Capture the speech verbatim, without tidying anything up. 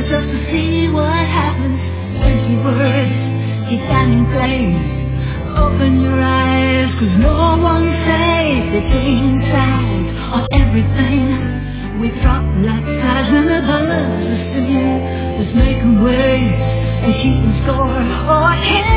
just to see what happens. Twenty words, keep them in place. Open your eyes, cause no one's safe. They think out on everything. We drop like flies when the buzzers sing. Just make 'em wait and keep 'em score. Oh, I can't